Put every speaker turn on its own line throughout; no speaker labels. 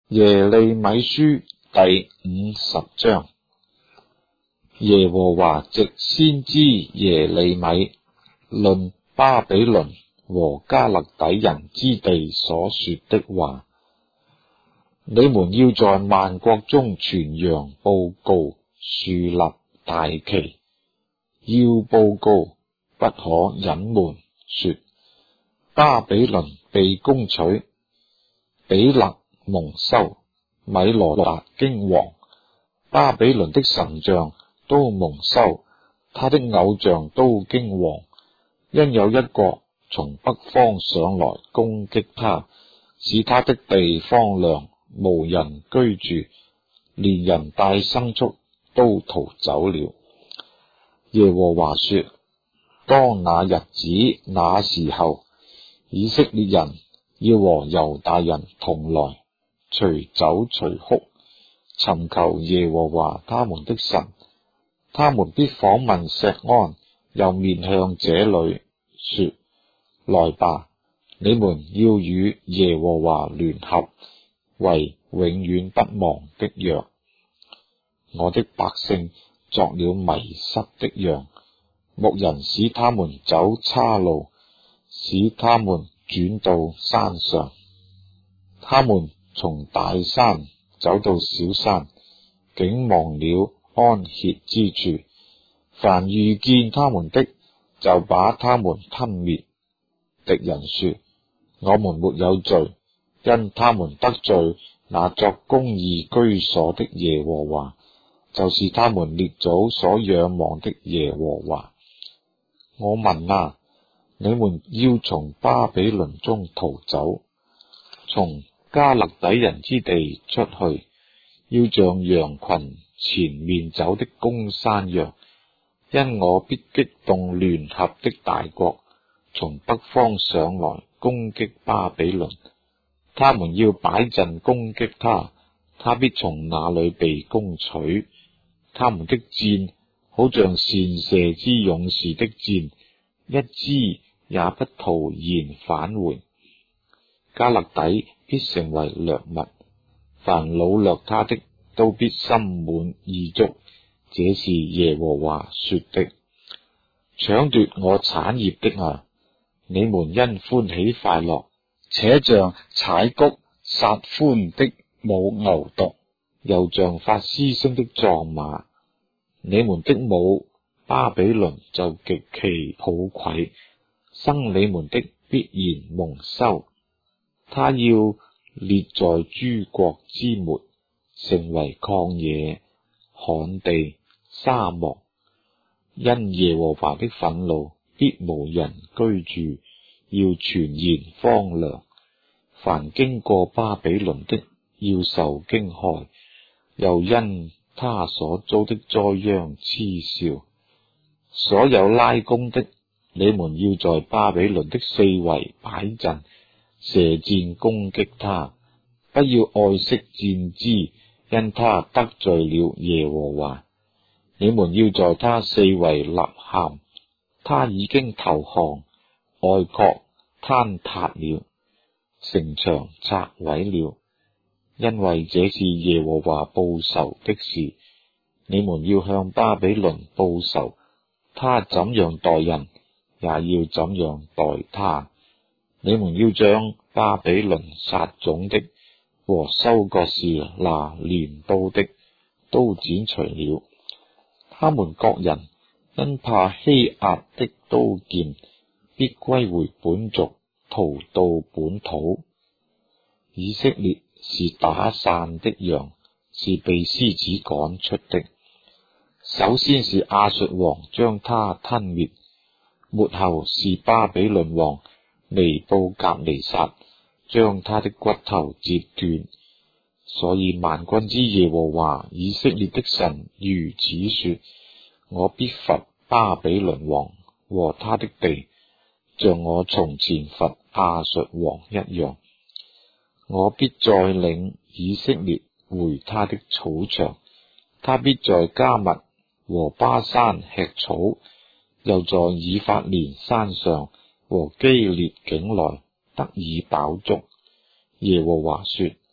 耶利米書第50章。耶和華藉先知耶利米論巴比倫和迦勒底人之地所說的話：你們要在萬國中傳揚報告，豎立大旗，要報告，不可隱瞞，說巴比倫被攻取，比勒蒙羞，米羅達驚惶，巴比倫的神像都蒙羞，他的偶像都驚惶，因有一國從北方上來攻擊他，使他的地荒涼，無人居住，連人帶牲畜都逃走了。耶和華說：當那日子那時候，以色列人要和猶大人同來，隨走隨哭，尋求耶和華他們的神。他們必訪問錫安，又面向這裏說：來吧，你們要與耶和華聯合，為永遠不忘的約。我的百姓作了迷失的羊，牧人使他們走岔路，使他們轉到山上。他們從大山走到小山，竟忘了安歇之處。凡遇見他們的，就把他們吞滅。敵人說：我們沒有罪，因他們得罪那作公義居所的耶和華，就是他們列祖所仰望的耶和華。我民啊，你們要從巴比倫中逃走，從迦勒底人之地出去，要像羊群前面走的公山羊，因我必激動聯合的大國，從北方上來攻擊巴比倫。他們要擺陣攻擊他，他必從那裏被攻取。他們的箭好像善射之勇士的箭，一支也不徒然返回。迦勒底必成為掠物，凡擄掠他的都必心滿意足。這是耶和華說的。搶奪我產業的啊，你們因歡喜快樂，且像踩谷撒歡的母牛犢，又像發嘶聲的壯馬。你們的母巴比倫就極其抱愧，生你們的必然蒙羞。他要列在諸國之末，成為曠野、旱地、沙漠，因耶和華的憤怒必無人居住，要全然荒涼。凡經過巴比倫的要受驚駭，又因他所遭的災殃嗤笑。所有拉弓的，你們要在巴比倫的四圍擺陣，射箭攻擊他，不要愛惜箭支，因他得罪了耶和華。你們要在他四圍吶喊，他已經投降，外郭坍塌了，城牆拆毀了，因為這是耶和華報仇的事。你們要向巴比倫報仇，他怎樣待人，也要怎樣待他。你們要將巴比倫撒種的和收割時拿鐮刀的都剪除了。他們各人因怕欺壓的刀劍，必歸回本族，逃到本土。以色列是打散的羊，是被獅子趕出的。首先是亞述王將他吞滅，末後是巴比倫王尼布甲尼撒將他的骨頭折斷。所以萬軍之耶和華以色列的神如此說：我必罰巴比倫王和他的地，像我從前罰亞述王一樣。我必再領以色列回他的草場，他必在迦密和巴山吃草，又在以法蓮山上和基列境內得以飽足。耶和華說：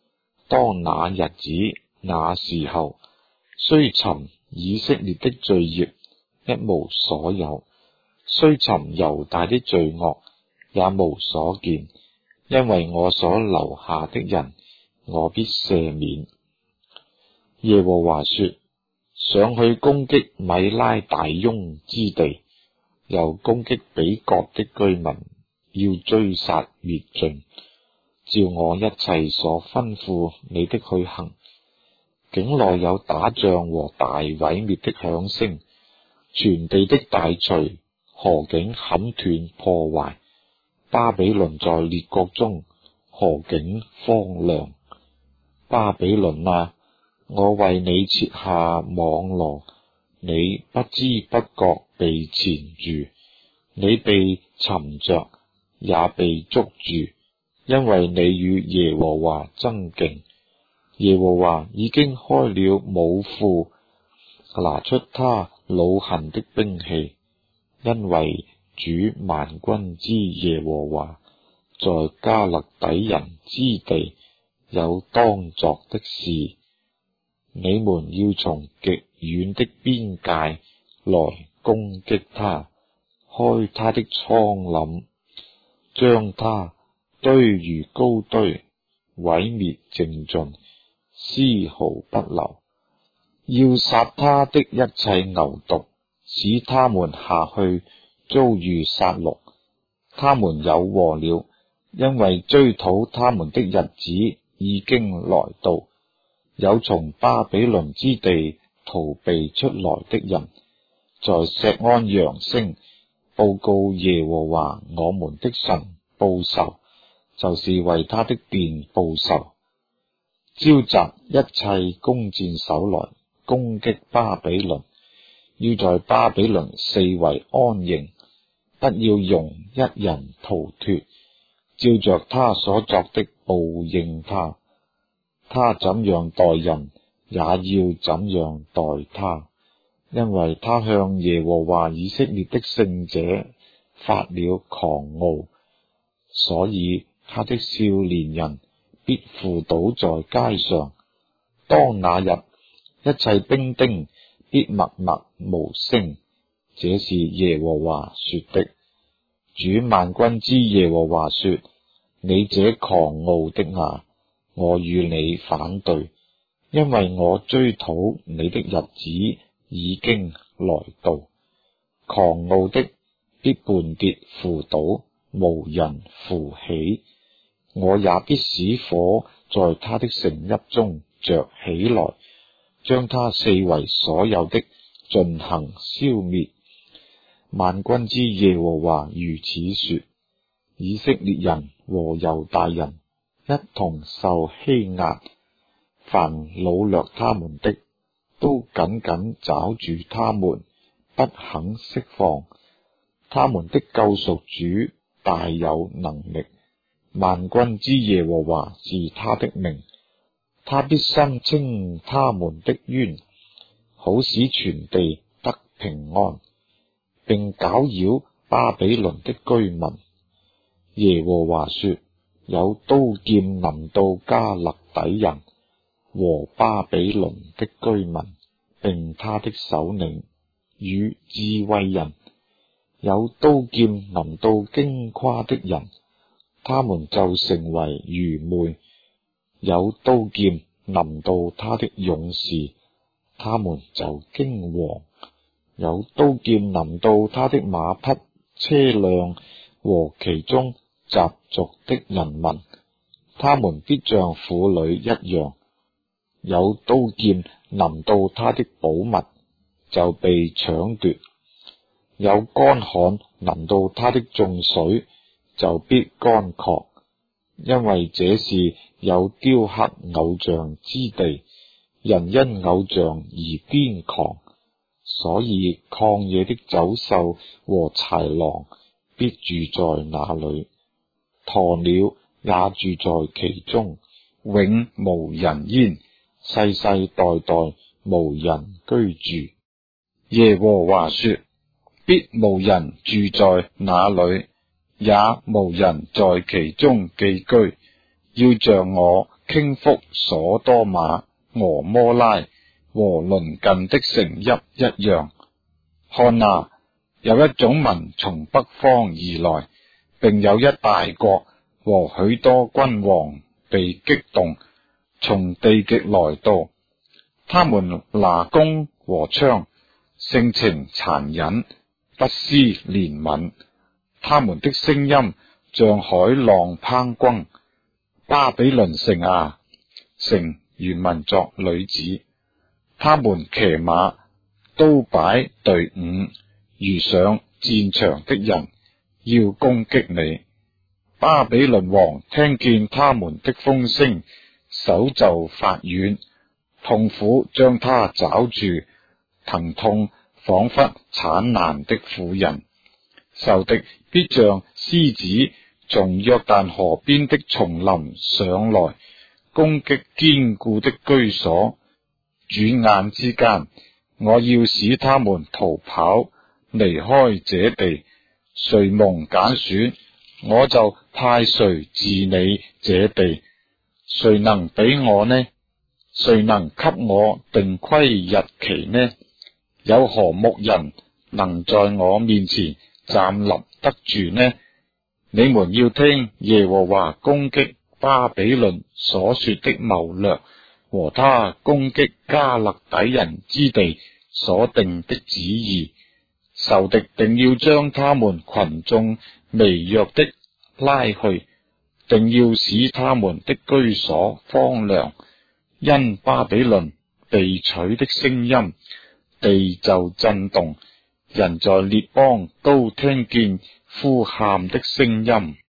當那日子那時候，雖尋以色列的罪孽一無所有，雖尋猶大的罪惡也無所見，因為我所留下的人，我必赦免。耶和華說：上去攻擊米拉大雍之地，又攻擊比各的居民，要追殺滅盡，照我一切所吩咐你的去行。境內有打仗和大毀滅的響聲，全地的大錘、河境砍斷破壞。巴比倫在列國中，河境荒涼。巴比倫啊，我為你設下網羅，你不知不覺被纏住，你被尋着，也被捉住，因為你與耶和華爭競。耶和華已經開了武庫，拿出他惱恨的兵器，因為主萬軍之耶和華在迦勒底人之地有當作的事。你們要從極遠的邊界來攻擊他，開他的倉廩，將他堆如高堆，毀滅淨盡，絲毫不留。要殺他的一切牛犢，使他們下去遭遇殺戮。他們有禍了，因為追討他們的日子已經來到。有從巴比倫之地逃避出來的人，在錫安揚聲，報告耶和華我們的神報仇，就是為他的殿報仇，召集一切弓箭手來攻擊巴比倫，要在巴比倫四圍安營，不要容一人逃脫，照着他所作的報應他。他怎樣待人，也要怎樣待他，因為他向耶和華以色列的聖者發了狂傲，所以他的少年人必扶倒在街上。當那日，一切兵丁必默默無聲。這是耶和華說的。主萬軍之耶和華說：你這狂傲的啊，我與你反對，因為我追討你的日子已經來到。狂傲的必絆跌扶倒，無人扶起。我也必使火在他的城邑中着起來，將他四圍所有的盡行消滅。萬軍之耶和華如此說：以色列人和猶大人一同受欺壓，凡擄掠他們的，都緊緊抓住他們，不肯釋放。他們的救贖主大有能力，萬軍之耶和華是他的名，他必伸清他們的冤，好使全地得平安，並攪擾巴比倫的居民。耶和華說：有刀劍臨到迦勒底人和巴比倫的居民，並他的首領與智慧人；有刀劍臨到矜誇的人，他們就成為愚昧；有刀劍臨到他的勇士，他們就驚惶；有刀劍臨到他的馬匹、車輛和其中雜族的人民，他們必像婦女一樣；有刀劍臨到他的寶物，就被搶奪；有乾旱臨到他的眾水，就必乾涸，因為這是有雕刻偶像之地，人因偶像而癲狂，所以曠野的走獸和豺狼必住在那裏，鴕鳥也住在其中，永無人煙，世世代代無人居住。耶和華說：必無人住在那裏，也無人在其中寄居，要像我傾覆所多瑪、俄摩拉和鄰近的城邑一樣。看哪，有一種民從北方而來，並有一大國和許多君王被激動，從地極來到。他們拿弓和槍，性情殘忍，不施憐憫。他們的聲音像海浪匉訇。巴比倫城啊，城原文作女子，他們騎馬，都擺隊伍，如上戰場的人，要攻擊你。巴比倫王聽見他們的風聲，手就發軟，痛苦將他抓住，疼痛仿佛產難的婦人。仇敵必像獅子從約旦河邊的叢林上來，攻擊堅固的居所。轉眼之間，我要使他們逃跑，離開這地。誰蒙揀選，我就派誰治理這地。誰能比我呢？誰能給我定規日期呢？有何牧人能在我面前站立得住呢？你們要聽耶和華攻擊巴比倫所說的謀略，和他攻擊迦勒底人之地所定的旨意。仇敵定要將他們群眾微弱的拉去，定要使他們的居所荒涼。因巴比倫被取的聲音，地就震動，人在列邦都聽見呼喊的聲音。